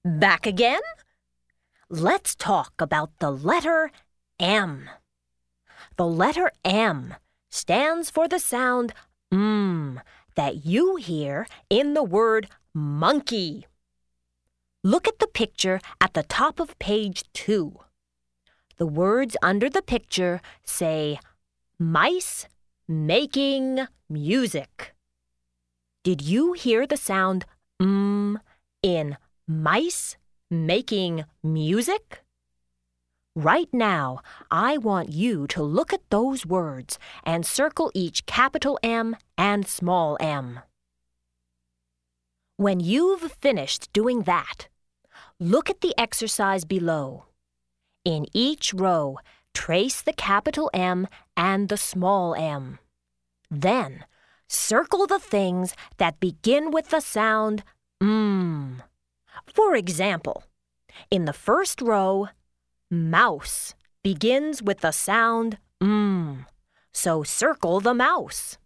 Back again? Let's talk about the letter M. The letter M stands for the sound that you hear in the word monkey. Look at the picture at the top of page 2. The words under the picture say, mice making music. Did you hear the sound in mice making music? Right now, I want you to look at those words and circle each capital M and small m. When you've finished doing that, look at the exercise below. In each row, trace the capital M and the small m. Then, circle the things that begin with the sound For example, in the first row, mouse begins with the sound so circle the mouse.